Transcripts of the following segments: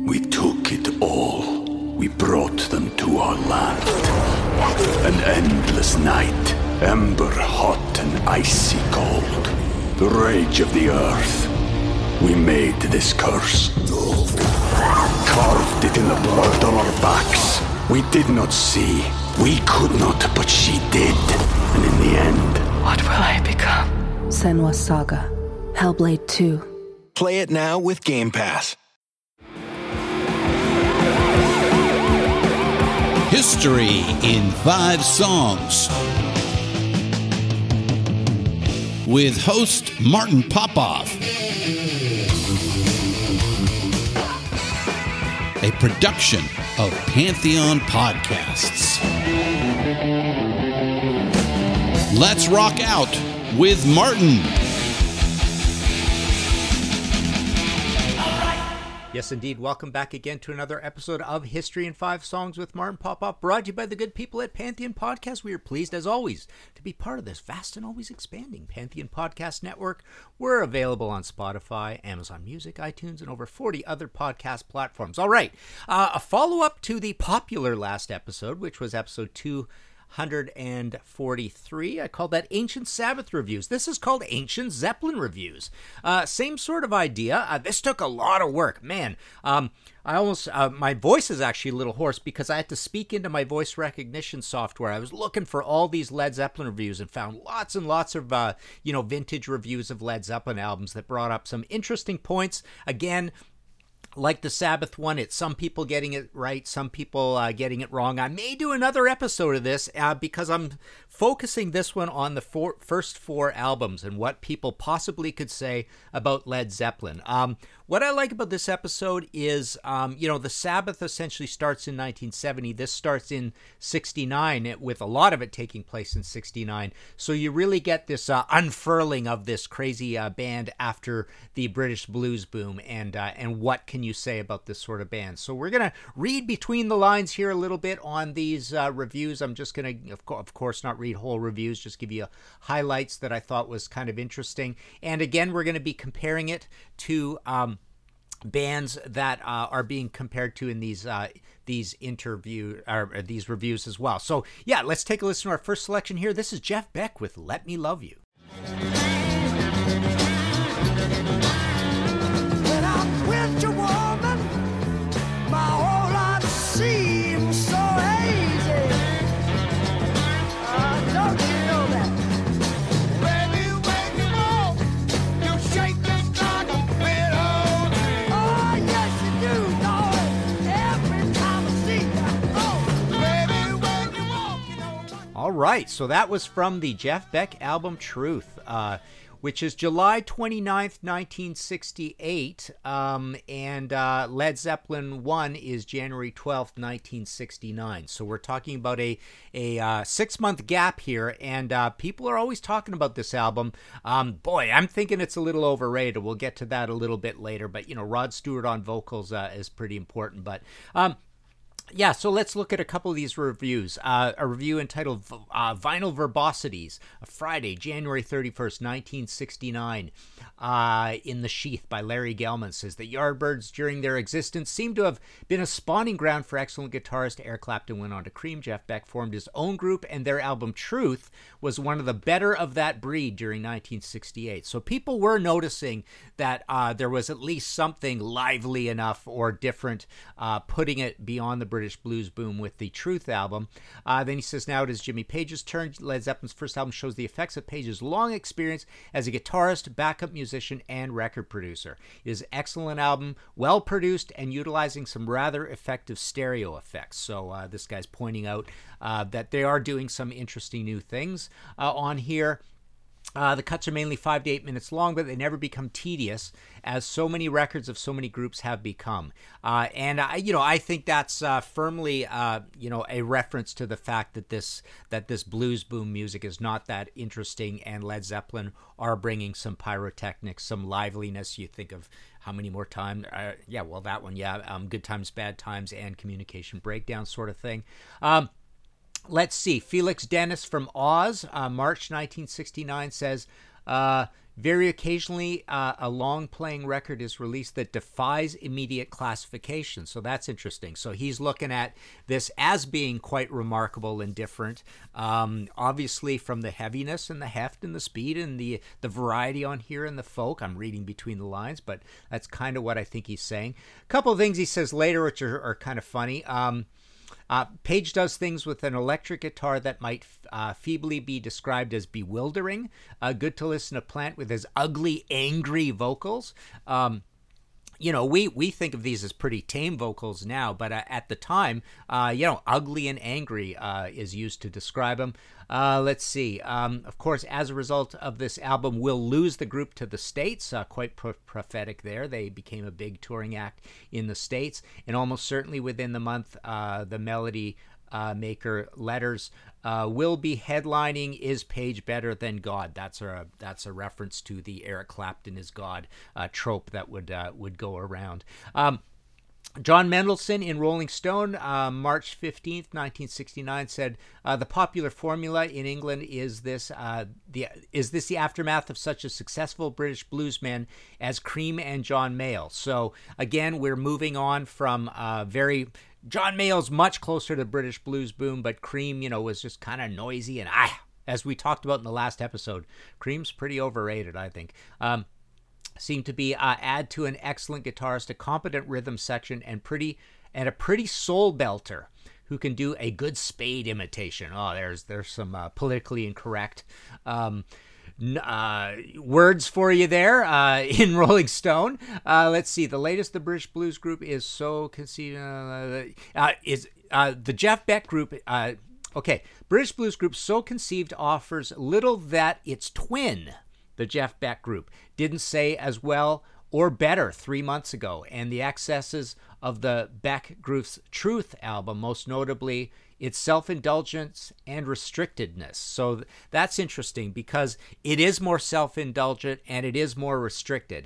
We took it all. We brought them to our land. An endless night, ember hot and icy cold. The rage of the earth. We made this curse. Carved it in the blood on our backs. We did not see. We could not, but she did. And in the end... What will I become? Senua's Saga. Hellblade 2. Play it now with Game Pass. History in 5 songs. With host Martin Popoff. A production of Pantheon Podcasts. Let's rock out with Martin. Yes, indeed. Welcome back again to another episode of History in 5 Songs with Martin Popoff, brought to you by the good people at Pantheon Podcast. We are pleased, as always, to be part of this vast and always expanding Pantheon Podcast Network. We're available on Spotify, Amazon Music, iTunes, and over 40 other podcast platforms. All right, a follow-up to the popular last episode, which was episode 243. I called that Ancient Sabbath Reviews. This is called Ancient Zeppelin Reviews. Same sort of idea. This took a lot of work. Man, I almost, my voice is actually a little hoarse because I had to speak into my voice recognition software. I was looking for all these Led Zeppelin reviews and found lots and lots of, vintage reviews of Led Zeppelin albums that brought up some interesting points. Again, like the Sabbath one, it's some people getting it right, some people getting it wrong. I may do another episode of this because I'm focusing this one on the first 4 albums and what people possibly could say about Led Zeppelin. What I like about this episode is, the Sabbath essentially starts in 1970. This starts in 69, with a lot of it taking place in 69. So you really get this unfurling of this crazy band after the British blues boom, and what can you say about this sort of band? So we're going to read between the lines here a little bit on these reviews. I'm just going to, of course, not read whole reviews, just give you highlights that I thought was kind of interesting. And again, we're going to be comparing it to bands that are being compared to in these reviews as well. So yeah, let's take a listen to our first selection here. This is Jeff Beck with "Let Me Love You." When I'm with your woman, my whole life seems so hazy. Don't you know that? Baby, when you walk, you shake this like a widow. Oh, yes you do, darling. Every time I see you. Oh, baby, when you walk, you know. All right, so that was from the Jeff Beck album Truth, which is July 29th, 1968, and Led Zeppelin 1 is January 12th, 1969. So we're talking about a 6-month gap here, and people are always talking about this album. Boy, I'm thinking it's a little overrated. We'll get to that a little bit later, but, Rod Stewart on vocals is pretty important, but... yeah, so let's look at a couple of these reviews. A review entitled Vinyl Verbosities, Friday, January 31st, 1969, in the Sheath by Larry Gelman, says the Yardbirds, during their existence, seem to have been a spawning ground for excellent guitarist. Eric Clapton went on to Cream. Jeff Beck formed his own group, and their album Truth was one of the better of that breed during 1968. So people were noticing that there was at least something lively enough or different, putting it beyond the British blues boom with the Truth album. Then he says, now it is Jimmy Page's turn. Led Zeppelin's first album shows the effects of Page's long experience as a guitarist, backup musician, and record producer. It is an excellent album, well produced, and utilizing some rather effective stereo effects. So this guy's pointing out that they are doing some interesting new things on here. The cuts are mainly 5 to 8 minutes long, but they never become tedious, as so many records of so many groups have become. And I think that's firmly, a reference to the fact that this blues boom music is not that interesting, and Led Zeppelin are bringing some pyrotechnics, some liveliness. You think of How Many More Times? That one, Good Times, Bad Times, and Communication Breakdown sort of thing. Let's see. Felix Dennis from Oz, March 1969, says, Very occasionally, a long-playing record is released that defies immediate classification. So that's interesting. So he's looking at this as being quite remarkable and different. Obviously, from the heaviness and the heft and the speed and the variety on here and the folk. I'm reading between the lines, but that's kind of what I think he's saying. A couple of things he says later, which are kind of funny. Page does things with an electric guitar that might feebly be described as bewildering. Good to listen to Plant with his ugly, angry vocals. We think of these as pretty tame vocals now, but at the time, ugly and angry is used to describe them. Let's see. Of course, as a result of this album, we'll lose the group to the States. Quite prophetic there. They became a big touring act in the States, and almost certainly within the month, the Melody Maker Letters will be headlining Is Page Better Than God? That's a reference to the Eric Clapton is God trope that would go around. John Mendelsohn in Rolling Stone, March 15th, 1969, said, the popular formula in England is this the aftermath of such a successful British bluesman as Cream and John Mayall. So again, we're moving on from John Mayall's much closer to British blues boom, but Cream, was just kind of noisy and as we talked about in the last episode, Cream's pretty overrated, I think. Seemed to be add to an excellent guitarist, a competent rhythm section, and a pretty soul belter who can do a good Spade imitation. Oh, there's some politically incorrect words for you there in Rolling Stone. Let's see. The latest the British blues group is so conceived the Jeff Beck group. British blues group So Conceived offers little that its twin, the Jeff Beck group, didn't say as well or better 3 months ago, and the excesses of the Beck group's Truth album, most notably its self-indulgence and restrictedness. So that's interesting because it is more self-indulgent and it is more restricted.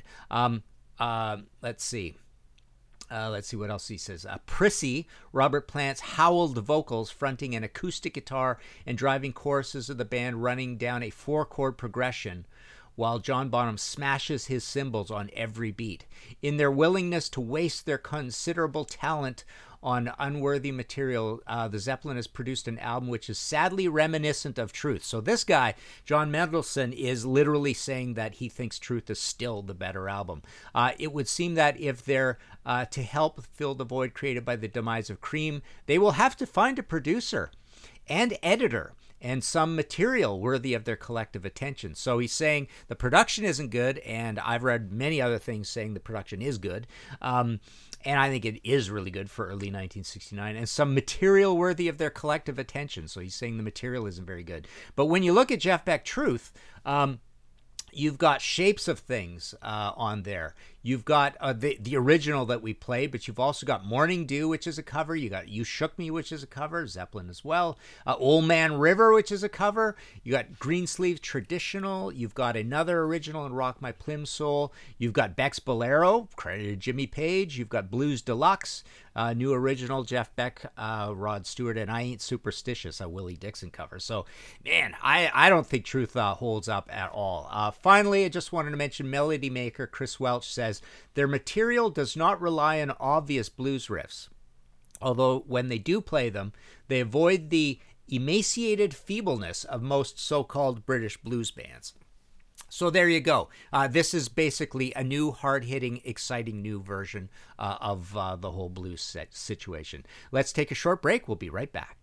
Let's see what else he says. Prissy, Robert Plant's howled vocals fronting an acoustic guitar and driving choruses of the band running down a 4-chord progression, while John Bonham smashes his cymbals on every beat. In their willingness to waste their considerable talent on unworthy material, the Zeppelin has produced an album which is sadly reminiscent of Truth. So this guy, John Mendelsohn, is literally saying that he thinks Truth is still the better album. It would seem that if they're to help fill the void created by the demise of Cream, they will have to find a producer and editor and some material worthy of their collective attention. So he's saying the production isn't good, and I've read many other things saying the production is good. And I think it is really good for early 1969, and some material worthy of their collective attention. So he's saying the material isn't very good. But when you look at Jeff Beck Truth, you've got Shapes of Things on there. You've got the original that we played, but you've also got Morning Dew, which is a cover. You got You Shook Me, which is a cover. Zeppelin as well. Old Man River, which is a cover. You got Greensleeve Traditional. You've got another original in Rock My Plimsoll. You've got Beck's Bolero, credited Jimmy Page. You've got Blues Deluxe, new original Jeff Beck, Rod Stewart, and I Ain't Superstitious, a Willie Dixon cover. So, man, I don't think Truth holds up at all. Finally, I just wanted to mention Melody Maker Chris Welch says, their material does not rely on obvious blues riffs, although when they do play them, they avoid the emaciated feebleness of most so-called British blues bands. So there you go. This is basically a new, hard-hitting, exciting new version of the whole blues situation. Let's take a short break. We'll be right back.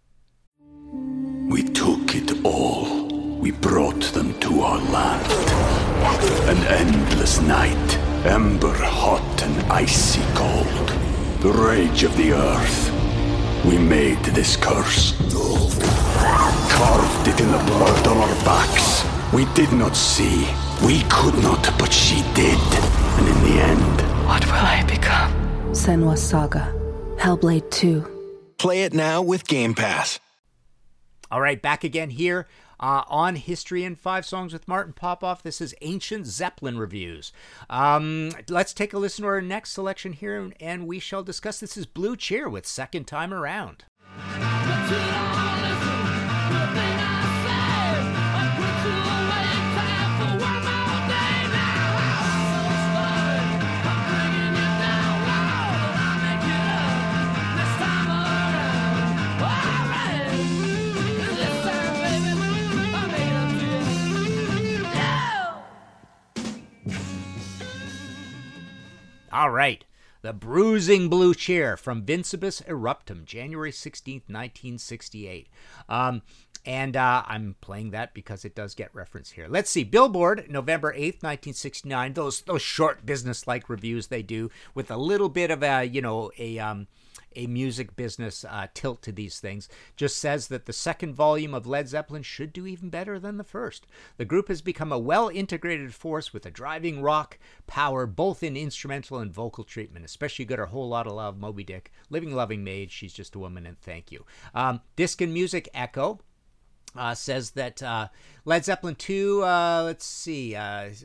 We took it all. We brought them to our land. An endless night, ember hot and icy cold. The rage of the earth. We made this curse. Carved it in the blood on our backs. We did not see. We could not, but she did. And in the end... What will I become? Senua's Saga. Hellblade 2. Play it now with Game Pass. All right, back again here on History in 5 Songs with Martin Popoff. This is Ancient Zeppelin Reviews. Let's take a listen to our next selection here, and we shall discuss. This is Blue Cheer with Second Time Around. One more day. All right. The Bruising Blue Cheer from Vincebus Eruptum, January 16th, 1968. And I'm playing that because it does get reference here. Let's see. Billboard, November 8th, 1969. Those short business-like reviews they do with a little bit of a music business tilt to these things, just says that the second volume of Led Zeppelin should do even better than the first. The group has become a well-integrated force with a driving rock power both in instrumental and vocal treatment. Especially good, A Whole Lot of Love, Moby Dick, Living Loving Maid, She's Just a Woman, and Thank You. Disc and Music Echo says that Led Zeppelin 2, let's see,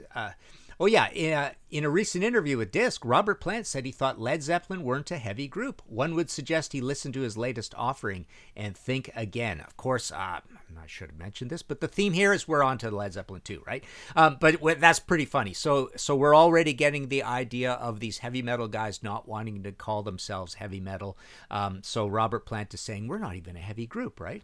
in a recent interview with Disc, Robert Plant said he thought Led Zeppelin weren't a heavy group. One would suggest he listen to his latest offering and think again. Of course, I should have mentioned this, but the theme here is we're on to Led Zeppelin 2, right? But that's pretty funny. So we're already getting the idea of these heavy metal guys not wanting to call themselves heavy metal. So Robert Plant is saying we're not even a heavy group, right?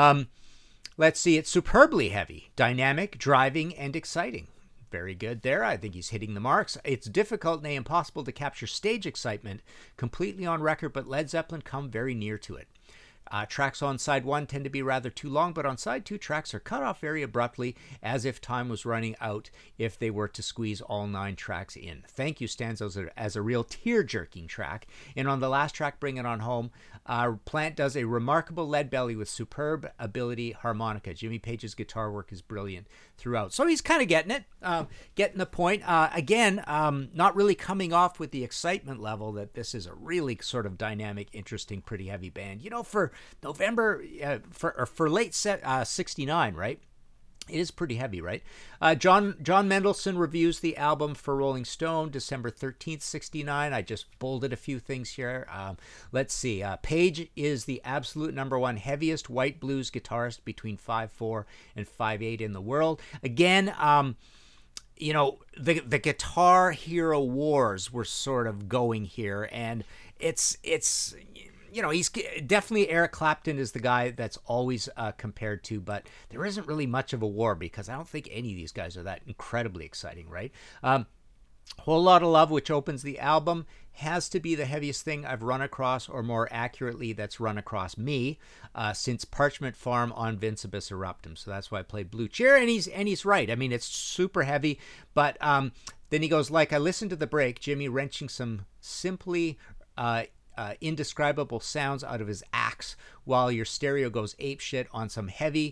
Let's see, it's superbly heavy, dynamic, driving, and exciting. Very good there. I think he's hitting the marks. It's difficult, nay impossible, to capture stage excitement completely on record, but Led Zeppelin come very near to it. Tracks on side 1 tend to be rather too long, but on side 2, tracks are cut off very abruptly, as if time was running out if they were to squeeze all 9 tracks in. Thank You stands as a real tear-jerking track, and on the last track, Bring It On Home, Plant does a remarkable lead belly with superb ability harmonica. Jimmy Page's guitar work is brilliant throughout. So he's kind of getting it, getting the point. Again, not really coming off with the excitement level that this is a really sort of dynamic, interesting, pretty heavy band. You know, for November, for late 69, right? It is pretty heavy, right? John Mendelsohn reviews the album for Rolling Stone, December 13th, 69. I just bolded a few things here. Let's see. Page is the absolute number 1 heaviest white blues guitarist between 5'4" and 5'8" in the world. Again, you know, the Guitar Hero Wars were sort of going here, and it's you know, he's definitely, Eric Clapton is the guy that's always compared to, but there isn't really much of a war because I don't think any of these guys are that incredibly exciting, right? Whole Lot of Love, which opens the album, has to be the heaviest thing I've run across, or more accurately, that's run across me, since Parchment Farm on Vincebus Eruptum. So that's why I played Blue Cheer, and he's right. I mean, it's super heavy, but then he goes, like, I listened to the break, Jimmy wrenching some simply indescribable sounds out of his axe while your stereo goes apeshit on some heavy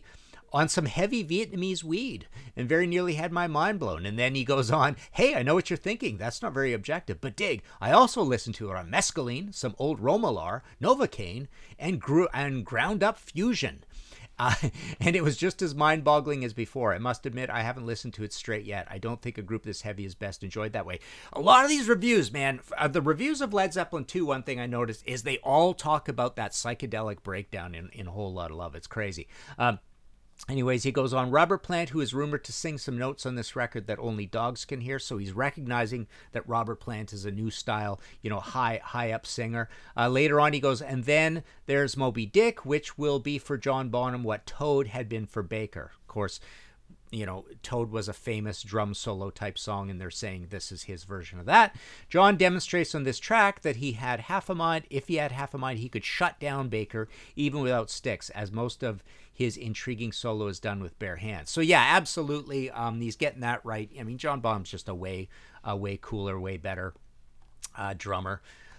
Vietnamese weed, and very nearly had my mind blown. And then he goes on, hey, I know what you're thinking. That's not very objective, but dig, I also listened to a mescaline, some old Romalar, Novocaine, and ground up fusion. And it was just as mind-boggling as before. I must admit, I haven't listened to it straight yet. I don't think a group this heavy is best enjoyed that way. A lot of these reviews, man, the reviews of Led Zeppelin 2, one thing I noticed is they all talk about that psychedelic breakdown in A Whole Lot of Love. It's crazy. Anyways, he goes on, Robert Plant, who is rumored to sing some notes on this record that only dogs can hear, so he's recognizing that Robert Plant is a new style, you know, high up singer. Later on, he goes, and then there's Moby Dick, which will be for John Bonham what Toad had been for Baker. Of course, you know, Toad was a famous drum solo type song, and they're saying this is his version of that. John demonstrates on this track that he had half a mind. If he had half a mind, he could shut down Baker even without sticks, as most of his intriguing solo is done with bare hands. So yeah, absolutely, he's getting that right. I mean, John Bonham's just a way cooler, way better drummer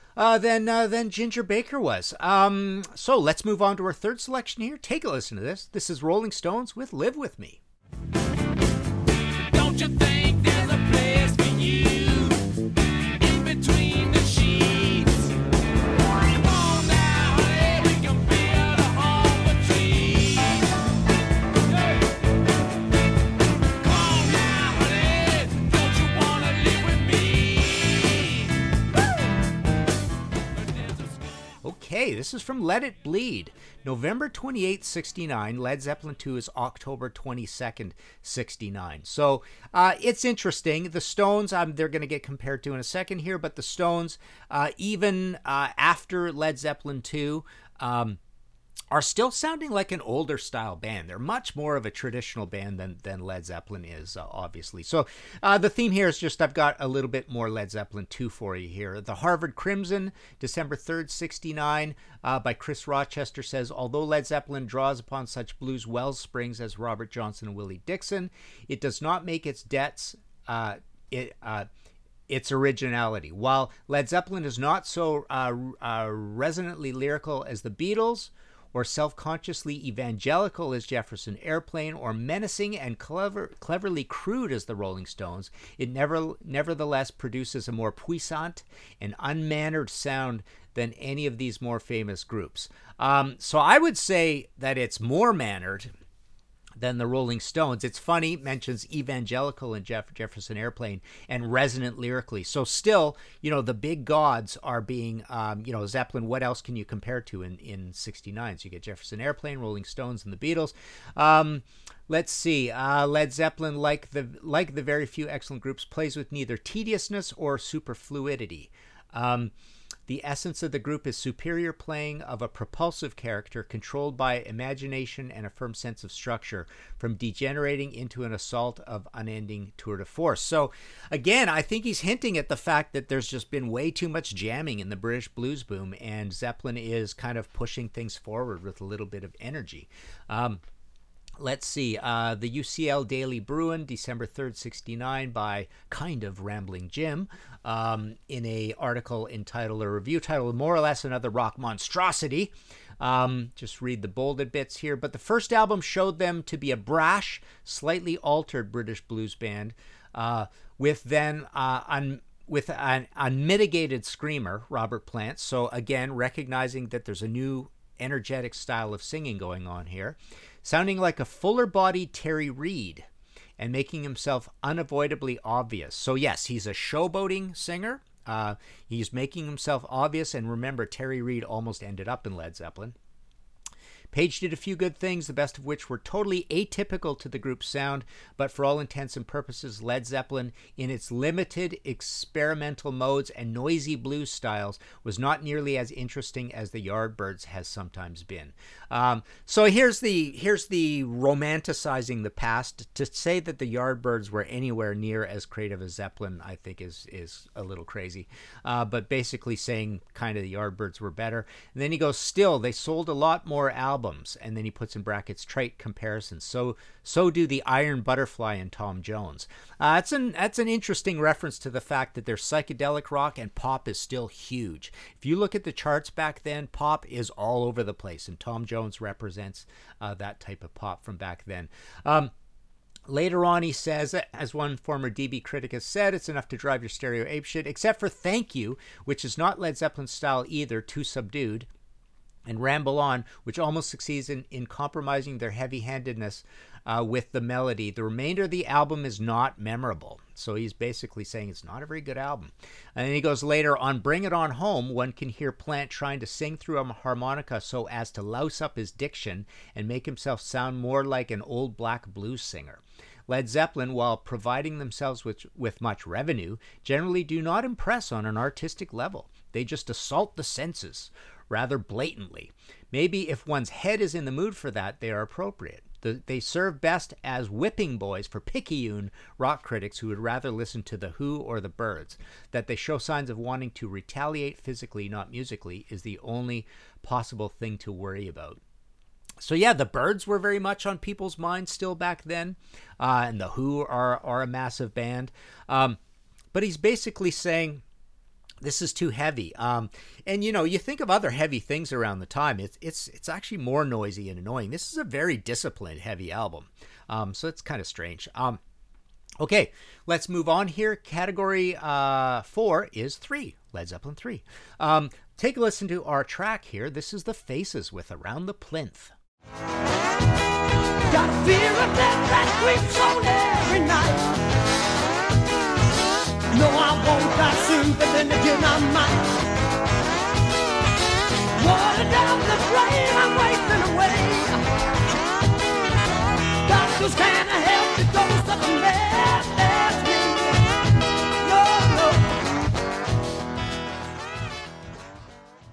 than Ginger Baker was. So let's move on to our third selection here. Take a listen to this. This is Rolling Stones with Live With Me. Don't you think there's a place for you in between the sheets? Come on now, honey, we can build a home of trees. Come on now, honey, don't you wanna live with me? Okay, this is from Let It Bleed. November 28th, 69. Led Zeppelin 2 is October 22nd, 69. So it's interesting. The Stones, they're going to get compared to in a second here, but the Stones, even after Led Zeppelin 2, are still sounding like an older style band. They're much more of a traditional band than Led Zeppelin is, obviously. So the theme here is just I've got a little bit more Led Zeppelin 2 for you here. The Harvard Crimson, December 3rd, 69, by Chris Rochester says, although Led Zeppelin draws upon such blues wellsprings as Robert Johnson and Willie Dixon, it does not make its debts its originality. While Led Zeppelin is not so resonantly lyrical as the Beatles, or self-consciously evangelical as Jefferson Airplane, or menacing and cleverly crude as the Rolling Stones, it nevertheless produces a more puissant and unmannered sound than any of these more famous groups. So I would say that it's more mannered than the Rolling Stones. It's funny, mentions evangelical in Jefferson Airplane and resonant lyrically. So still, the big gods are being, Zeppelin, what else can you compare to in 69? So you get Jefferson Airplane, Rolling Stones, and the Beatles. Let's see. Led Zeppelin, like the very few excellent groups, plays with neither tediousness or superfluidity. The essence of the group is superior playing of a propulsive character controlled by imagination and a firm sense of structure, from degenerating into an assault of unending tour de force. So, again, I think he's hinting at the fact that there's just been way too much jamming in the British blues boom, and Zeppelin is kind of pushing things forward with a little bit of energy. Let's see, the UCL Daily Bruin, December 3rd, 69, by Kind of Rambling Jim, in a article entitled, a review titled, More or Less Another Rock Monstrosity. Just read the bolded bits here. But the first album showed them to be a brash, slightly altered British blues band, with an unmitigated screamer, Robert Plant. So again, recognizing that there's a new energetic style of singing going on here, sounding like a fuller-bodied Terry Reid and making himself unavoidably obvious. So yes, he's a showboating singer. He's making himself obvious, and remember, Terry Reid almost ended up in Led Zeppelin. Page did a few good things, the best of which were totally atypical to the group's sound, but for all intents and purposes, Led Zeppelin, in its limited experimental modes and noisy blues styles, was not nearly as interesting as the Yardbirds has sometimes been. So here's the romanticizing the past. To say that the Yardbirds were anywhere near as creative as Zeppelin, I think is a little crazy. But basically saying kind of the Yardbirds were better. And then he goes, still, they sold a lot more albums. And then he puts in brackets, trite comparisons. So do the Iron Butterfly and Tom Jones. That's an interesting reference to the fact that their psychedelic rock and pop is still huge. If you look at the charts back then, pop is all over the place, and Tom Jones represents that type of pop from back then. Later on, he says, as one former DB critic has said, it's enough to drive your stereo apeshit, except for Thank You, which is not Led Zeppelin's style either, too subdued, and Ramble On, which almost succeeds in compromising their heavy-handedness with the melody. The remainder of the album is not memorable. So he's basically saying it's not a very good album. And then he goes later, on Bring It On Home, one can hear Plant trying to sing through a harmonica so as to louse up his diction and make himself sound more like an old black blues singer. Led Zeppelin, while providing themselves with much revenue, generally do not impress on an artistic level. They just assault the senses rather blatantly. Maybe if one's head is in the mood for that, they are appropriate. They serve best as whipping boys for picayune rock critics who would rather listen to The Who or the Byrds. That they show signs of wanting to retaliate physically, not musically, is the only possible thing to worry about. So yeah, the Byrds were very much on people's minds still back then, and The Who are a massive band. But he's basically saying, this is too heavy. And you think of other heavy things around the time. It's actually more noisy and annoying. This is a very disciplined, heavy album. So it's kind of strange. Okay, let's move on here. Category 4 is 3, Led Zeppelin 3. Take a listen to our track here. This is The Faces with Around the Plinth. Got a fear of death that creeps on every night. No, I won't die soon, but then again I might. Water down the drain, I'm wasting away. Doctors can't help the ghost of a man, that's me. No, no.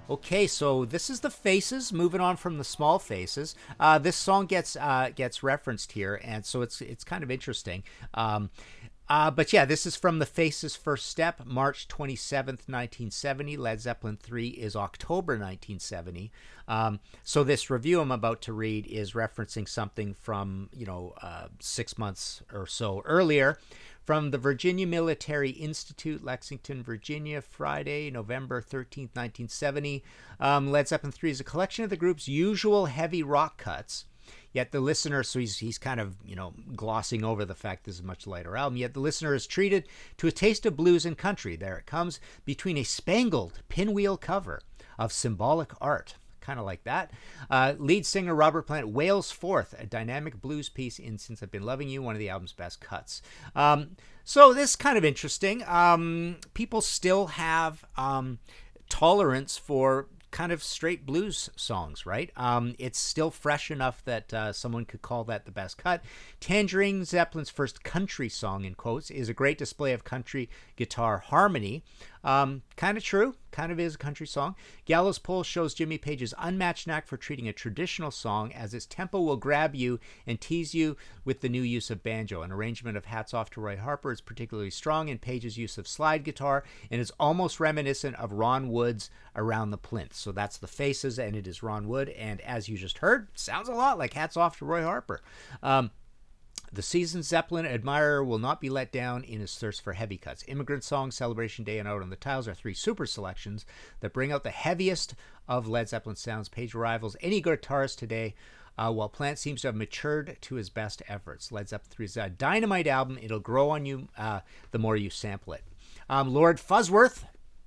Okay, so this is the Faces. Moving on from the Small Faces, this song gets referenced here, and so it's kind of interesting. But yeah, this is from the Faces' first step, March 27th, 1970. Led Zeppelin 3 is October 1970. So this review I'm about to read is referencing something from 6 months or so earlier. From the Virginia Military Institute, Lexington, Virginia, Friday, November 13th, 1970. Led Zeppelin 3 is a collection of the group's usual heavy rock cuts. Yet the listener, so he's kind of, glossing over the fact this is a much lighter album. Yet the listener is treated to a taste of blues and country. There it comes between a spangled pinwheel cover of symbolic art. Kind of like that. Lead singer Robert Plant wails forth a dynamic blues piece in Since I've Been Loving You, one of the album's best cuts. So this is kind of interesting. People still have tolerance for kind of straight blues songs, right? It's still fresh enough that someone could call that the best cut. Tangerine, Zeppelin's first country song, in quotes, is a great display of country guitar harmony. Kind of true, kind of is a country song. Gallows Pole shows Jimmy Page's unmatched knack for treating a traditional song as its tempo will grab you and tease you with the new use of banjo. An arrangement of Hats Off to Roy Harper is particularly strong in Page's use of slide guitar and is almost reminiscent of Ron Wood's Around the Plinth. So that's the Faces, and it is Ron Wood, and as you just heard, sounds a lot like Hats Off to Roy Harper. The seasoned Zeppelin admirer will not be let down in his thirst for heavy cuts. Immigrant Song, Celebration Day, and Out on the Tiles are three super selections that bring out the heaviest of Led Zeppelin sounds. Page rivals any guitarist today, while Plant seems to have matured to his best efforts. Led Zeppelin 3 is a dynamite album. It'll grow on you the more you sample it. Lord Fuzzworth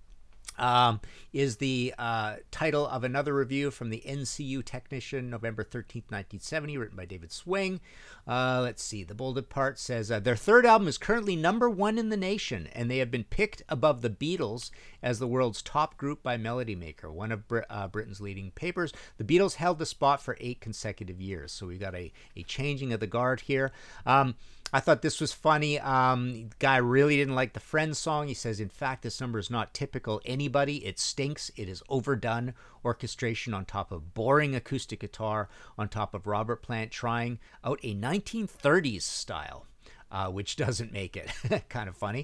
is the title of another review from the NCU Technician, November 13th, 1970, written by David Swing. Let's see, the bolded part says, their third album is currently number one in the nation, and they have been picked above the Beatles as the world's top group by Melody Maker, one of Britain's leading papers. The Beatles held the spot for 8 consecutive years, so we got a changing of the guard here. I thought this was funny. Guy really didn't like the Friends song. He says, in fact, this number is not typical anybody. It stinks. It is overdone orchestration on top of boring acoustic guitar, on top of Robert Plant trying out a 1930s style, which doesn't make it. Kind of funny.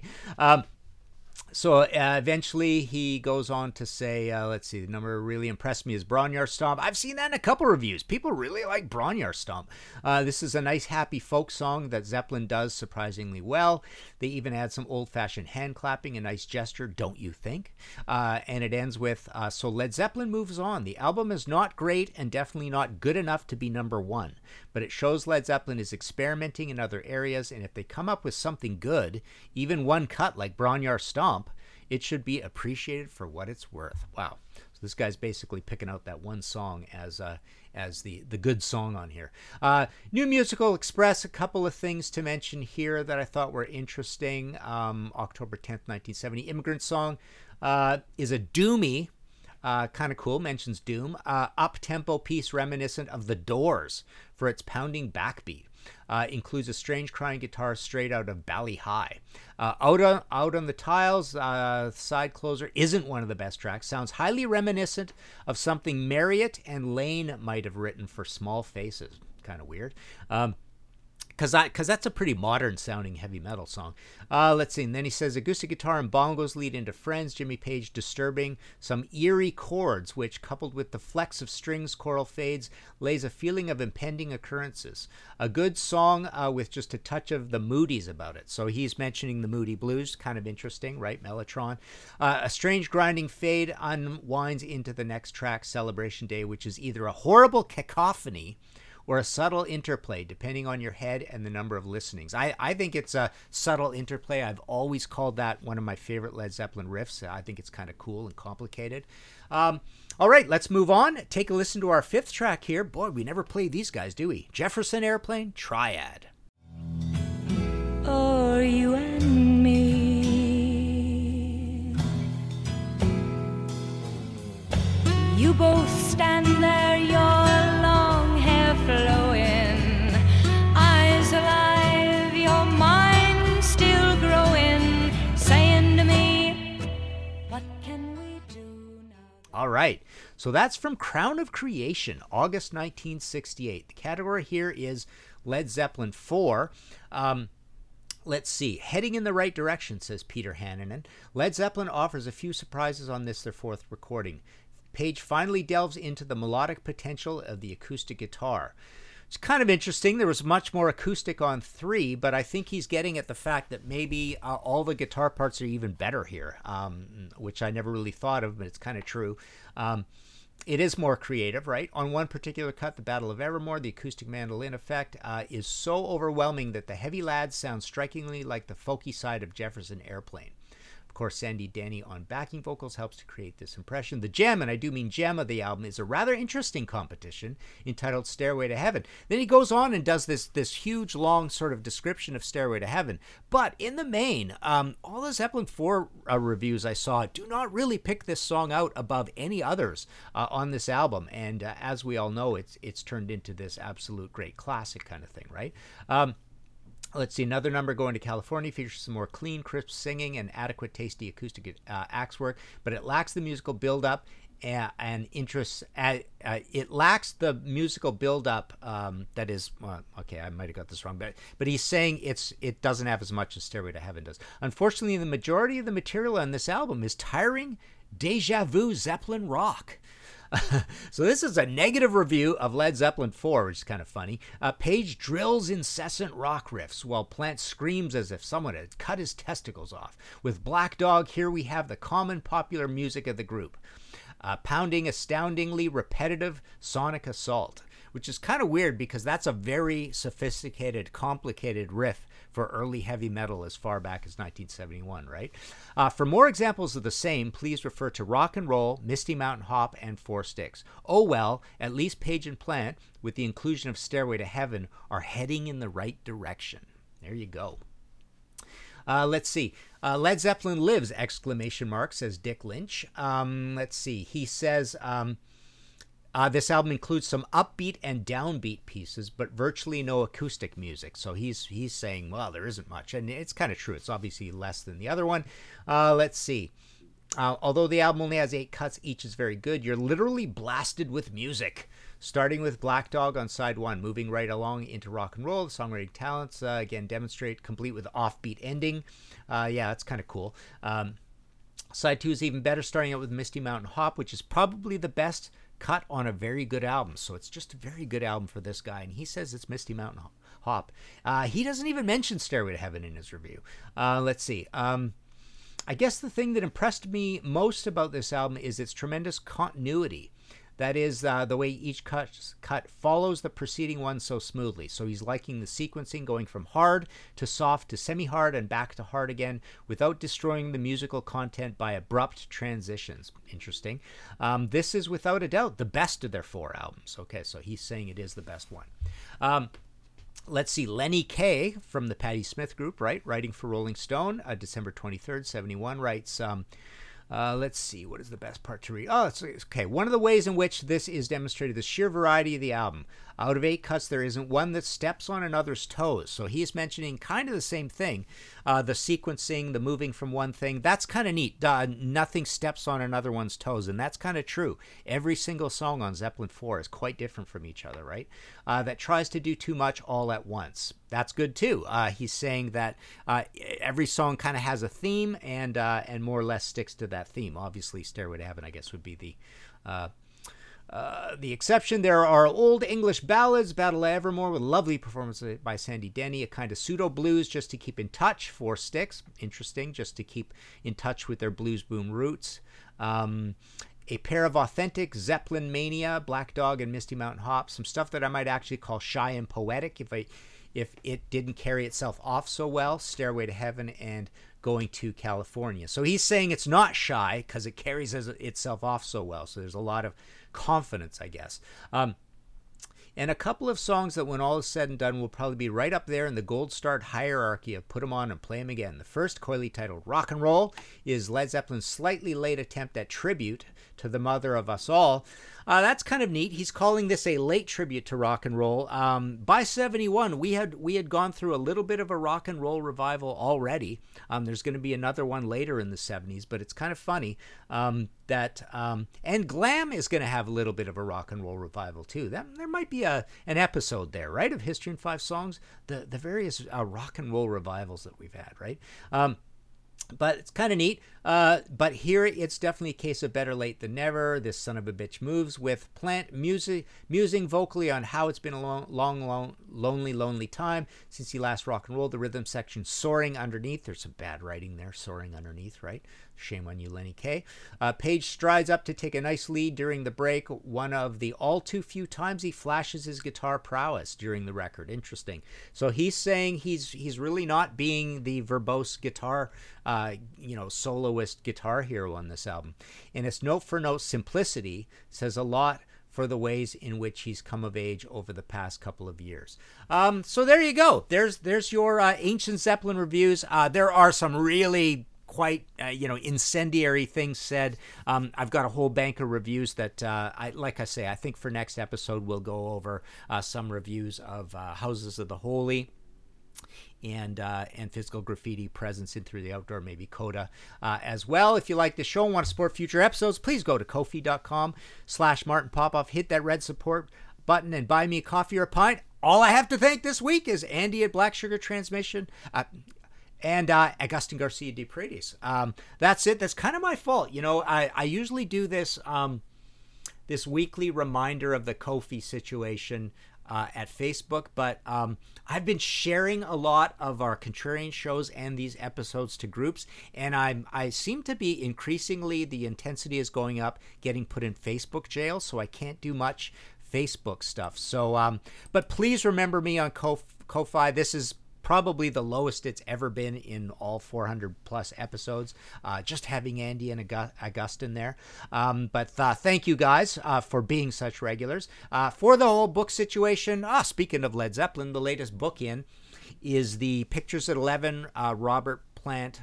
So eventually he goes on to say, let's see, the number really impressed me is Bron-Y-Aur Stomp. I've seen that in a couple reviews. People really like Bron-Y-Aur Stomp. This is a nice, happy folk song that Zeppelin does surprisingly well. They even add some old-fashioned hand clapping, a nice gesture, don't you think? And it ends with, so Led Zeppelin moves on. The album is not great and definitely not good enough to be number one, but it shows Led Zeppelin is experimenting in other areas, and if they come up with something good, even one cut like Bron-Y-Aur Stomp, it should be appreciated for what it's worth. Wow. So this guy's basically picking out that one song as the good song on here. New Musical Express, a couple of things to mention here that I thought were interesting. October 10th, 1970. Immigrant Song is a doomy, kind of cool, mentions doom. Up-tempo piece reminiscent of The Doors for its pounding backbeat. Includes a strange crying guitar straight out of Bally High. Out on the Tiles, side closer, isn't one of the best tracks. Sounds highly reminiscent of something Marriott and Lane might have written for Small Faces. Kind of weird. Because that's a pretty modern sounding heavy metal song. Let's see. And then he says, acoustic guitar and bongos lead into Friends. Jimmy Page disturbing some eerie chords, which, coupled with the flex of strings, choral fades, lays a feeling of impending occurrences. A good song with just a touch of the Moody's about it. So he's mentioning the Moody Blues. Kind of interesting, right? Mellotron. A strange grinding fade unwinds into the next track, Celebration Day, which is either a horrible cacophony or a subtle interplay, depending on your head and the number of listenings. I think it's a subtle interplay. I've always called that one of my favorite Led Zeppelin riffs. I think it's kind of cool and complicated. All right, let's move on. Take a listen to our fifth track here. Boy, we never play these guys, do we? Jefferson Airplane, Triad. Oh, you and me, you both stand there, your long hair flowing, eyes alive, your mind still growing, saying to me, what can we do now? All right. So that's from Crown of Creation, August 1968. The category here is Led Zeppelin 4. Let's see. Heading in the right direction, says Peter Hannanen. Led Zeppelin offers a few surprises on this, their fourth recording. Page finally delves into the melodic potential of the acoustic guitar. It's kind of interesting. There was much more acoustic on 3, but I think he's getting at the fact that maybe all the guitar parts are even better here, which I never really thought of, but it's kind of true. It is more creative, right? On one particular cut, the Battle of Evermore, the acoustic mandolin effect is so overwhelming that the heavy lads sound strikingly like the folky side of Jefferson Airplane. Of course, Sandy Denny on backing vocals helps to create this impression. The gem, and I do mean gem of the album, is a rather interesting competition entitled Stairway to Heaven. Then he goes on and does this huge, long sort of description of Stairway to Heaven. But in the main, all the Zeppelin 4 reviews I saw do not really pick this song out above any others on this album. And as we all know, it's turned into this absolute great classic kind of thing, right? Let's see, another number, Going to California, features some more clean, crisp singing and adequate, tasty acoustic axe work, but it lacks the musical build-up and interest. It lacks the musical build-up that is, okay, I might have got this wrong, but he's saying it doesn't have as much as Stairway to Heaven does. Unfortunately, the majority of the material on this album is tiring, déjà vu Zeppelin rock. So this is a negative review of Led Zeppelin 4, which is kind of funny. Page drills incessant rock riffs while Plant screams as if someone had cut his testicles off. With Black Dog, here we have the common popular music of the group. Pounding astoundingly repetitive sonic assault, which is kind of weird because that's a very sophisticated, complicated riff for early heavy metal as far back as 1971, right? For more examples of the same, please refer to Rock and Roll, Misty Mountain Hop, and Four Sticks. Oh well, at least Page and Plant, with the inclusion of Stairway to Heaven, are heading in the right direction. There you go. Let's see. Led Zeppelin lives, ! Says Dick Lynch. Let's see. He says... this album includes some upbeat and downbeat pieces, but virtually no acoustic music. So he's saying, well, there isn't much. And it's kind of true. It's obviously less than the other one. Let's see. Although the album only has 8 cuts, each is very good. You're literally blasted with music. Starting with Black Dog on side 1, moving right along into Rock and Roll. The songwriting talents, again, demonstrate, complete with offbeat ending. Yeah, that's kind of cool. Side 2 is even better, starting out with Misty Mountain Hop, which is probably the best cut on a very good album. So it's just a very good album for this guy, and he says it's Misty Mountain Hop. He doesn't even mention Stairway to Heaven in his review. Let's see. I guess the thing that impressed me most about this album is its tremendous continuity. That is, the way each cut follows the preceding one so smoothly. So he's liking the sequencing, going from hard to soft to semi-hard and back to hard again, without destroying the musical content by abrupt transitions. Interesting. This is without a doubt the best of their 4 albums. Okay, so he's saying it is the best one. Let's see, Lenny Kaye from the Patti Smith Group, right, writing for Rolling Stone, December 23rd, 71, writes... let's see, what is the best part to read? Oh, it's okay. One of the ways in which this is demonstrated, the sheer variety of the album. Out of 8 cuts, there isn't one that steps on another's toes. So he's mentioning kind of the same thing. The sequencing, the moving from one thing, that's kind of neat. Nothing steps on another one's toes, and that's kind of true. Every single song on Zeppelin 4 is quite different from each other, right? That tries to do too much all at once. That's good, too. He's saying that every song kind of has a theme and more or less sticks to that theme. Obviously, Stairway to Heaven, I guess, would be the exception. There are old English ballads, Battle of Evermore, with lovely performance by Sandy Denny, a kind of pseudo blues just to keep in touch. 4 Sticks, interesting, just to keep in touch with their blues boom roots. A pair of authentic Zeppelin mania, Black Dog and Misty Mountain Hop, some stuff that I might actually call shy and poetic if it didn't carry itself off so well, Stairway to Heaven and Going to California. So he's saying it's not shy because it carries itself off so well. So there's a lot of confidence, I guess. And a couple of songs that when all is said and done will probably be right up there in the gold start hierarchy of Put 'em On and Play 'em Again. The first, coyly titled Rock and Roll, is Led Zeppelin's slightly late attempt at tribute to the mother of us all. that's kind of neat. He's calling this a late tribute to rock and roll. By 71, we had gone through a little bit of a rock and roll revival already. There's going to be another one later in the 70s, but it's kind of funny that and glam is going to have a little bit of a rock and roll revival too. There might be an episode there, right, of History in 5 Songs, the various rock and roll revivals that we've had, right? But it's kind of neat. But here it's definitely a case of better late than never. This son of a bitch moves, with Plant musing vocally on how it's been a long, lonely time since he last rock and rolled. The rhythm section soaring underneath. There's some bad writing there, soaring underneath, right? Shame on you, Lenny Kaye. Page strides up to take a nice lead during the break, one of the all too few times he flashes his guitar prowess during the record. Interesting. So he's saying he's really not being the verbose guitar, soloist guitar hero on this album. And its note-for-note simplicity says a lot for the ways in which he's come of age over the past couple of years. So there you go. There's your Ancient Zeppelin reviews. There are some really quite incendiary things said. I've got a whole bank of reviews that I think for next episode we'll go over some reviews of Houses of the Holy and Physical Graffiti, Presence in Through the Outdoor, maybe Coda as well. If you like the show and want to support future episodes, please go to Ko-fi.com/Martin Popoff, hit that red support button and buy me a coffee or a pint. All I have to thank this week is Andy at Black Sugar Transmission, and Agustin Garcia de Paredes. That's it. That's kind of my fault. I usually do this this weekly reminder of the Ko-fi situation at Facebook, but I've been sharing a lot of our Contrarian shows and these episodes to groups, and I seem to be increasingly, the intensity is going up, getting put in Facebook jail, so I can't do much Facebook stuff. So, but please remember me on Ko-fi. This is probably the lowest it's ever been in all 400 plus episodes, just having Andy and Augustin there. But thank you guys for being such regulars. For the whole book situation, speaking of Led Zeppelin, the latest book in is the Pictures at 11 Robert Plant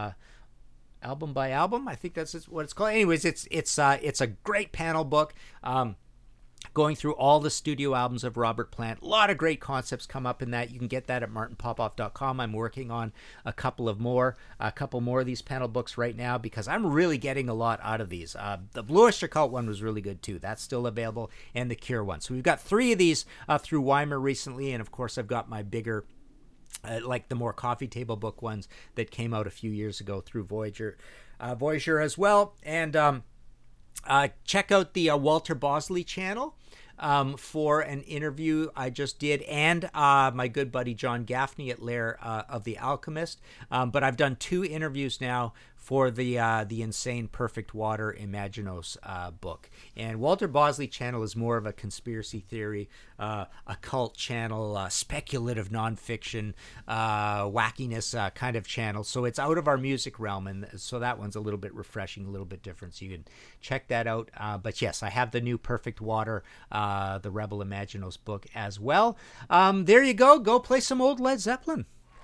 album by album. I think that's what it's called. Anyways, it's a great panel book. Going through all the studio albums of Robert Plant. A lot of great concepts come up in that. You can get that at martinpopoff.com. I'm working on a couple more of these panel books right now because I'm really getting a lot out of these. The Blue Oyster Cult one was really good too. That's still available, and the Cure one. So we've got 3 of these through Weimar recently, and of course I've got my bigger, like the more coffee table book ones that came out a few years ago through Voyager as well. And check out the Walter Bosley channel for an interview I just did, and my good buddy John Gaffney at Lair of the Alchemist. But I've done 2 interviews now for the Insane Perfect Water Imaginos book. And Walter Bosley channel is more of a conspiracy theory, occult channel, speculative nonfiction, wackiness kind of channel. So it's out of our music realm, and so that one's a little bit refreshing, a little bit different. So you can check that out. But yes, I have the new Perfect Water, the Rebel Imaginos book as well. There you go. Go play some old Led Zeppelin.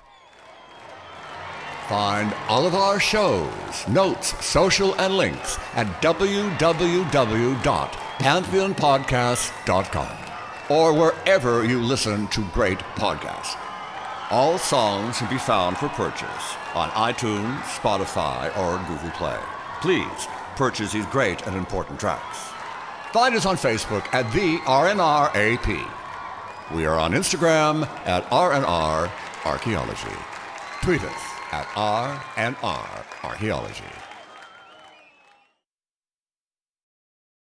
Find all of our shows, notes, social, and links at www.pantheonpodcast.com or wherever you listen to great podcasts. All songs can be found for purchase on iTunes, Spotify, or Google Play. Please purchase these great and important tracks. Find us on Facebook at the RNRAP. We are on Instagram at RNR Archaeology. Tweet us at R&R Archaeology.